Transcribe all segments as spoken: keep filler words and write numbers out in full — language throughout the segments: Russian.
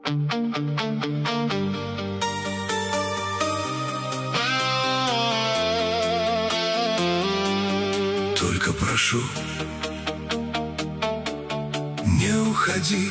Только прошу, не уходи.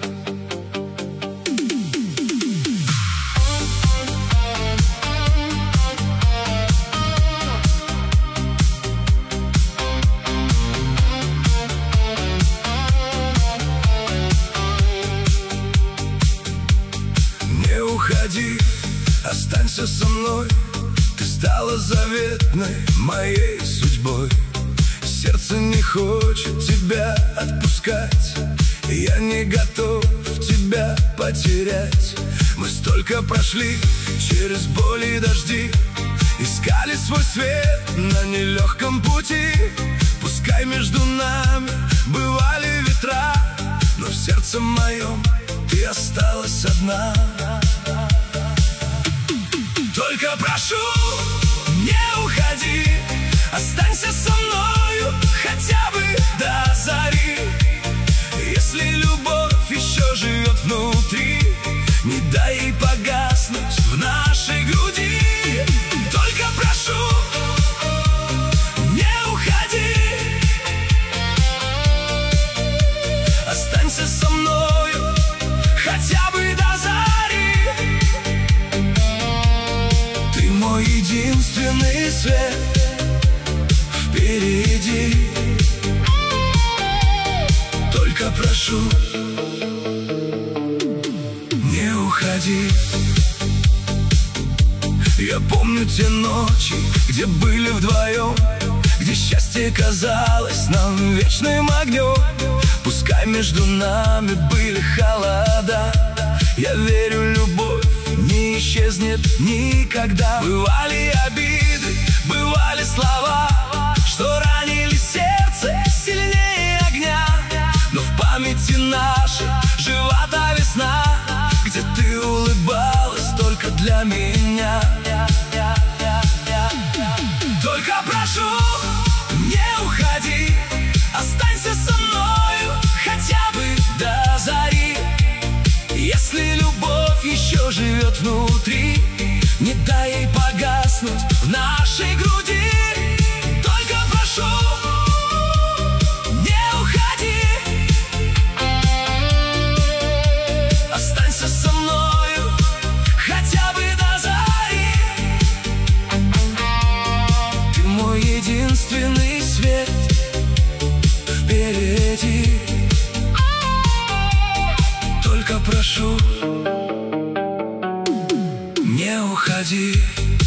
Не уходи, останься со мной. Ты стала заветной моей судьбой. Сердце не хочет тебя отпускать, я не готов тебя потерять. Мы столько прошли через боль и дожди, искали свой свет на нелегком пути. Пускай между нами бывали ветра, но в сердце моем ты осталась одна. Только прошу, не уходи, останься со мною хотя бы до зари. Если любовь еще живет внутри, не дай ей погаснуть в нашей груди. Только прошу, не уходи, останься со мною хотя бы до зари. Ты мой единственный свет впереди. Только прошу, не уходи. Я помню те ночи, где были вдвоем, где счастье казалось нам вечным огнем. Пускай между нами были холода, я верю, любовь не исчезнет никогда. Бывали обиды, бывали слова, что ранили сердце сильнее огня. Но в памяти нашей жива та весна, где ты улыбалась только для меня. Только прошу, не уходи, останься со мною хотя бы до зари. Если любовь еще живет внутри, не дай ей погаснуть в нашей груди. Только прошу, не уходи, останься со мною хотя бы до зари. Ты мой единственный свет впереди. Только прошу, не уходи.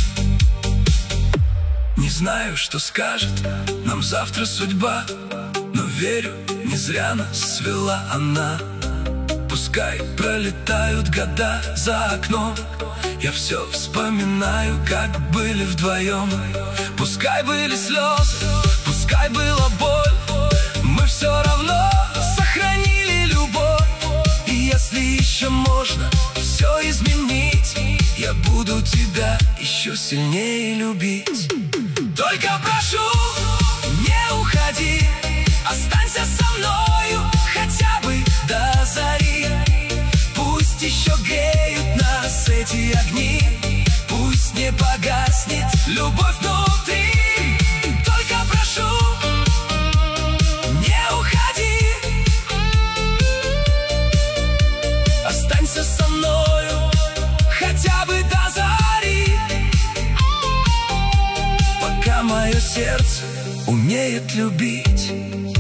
Не знаю, что скажет нам завтра судьба, но верю, не зря нас свела она. Пускай пролетают года за окном, я все вспоминаю, как были вдвоем. Пускай были слезы, пускай была боль, мы все равно сохранили любовь. И если еще можно все изменить, я буду тебя еще сильнее любить. Только прошу, не уходи, останься со мною хотя бы до зари. Пусть еще греют нас эти огни, пусть не погаснет любовь внутри. Только прошу, не уходи, останься со мною хотя бы до зари. Пока мое сердце умеет любить,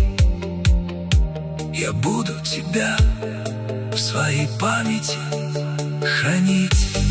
я буду тебя в своей памяти хранить.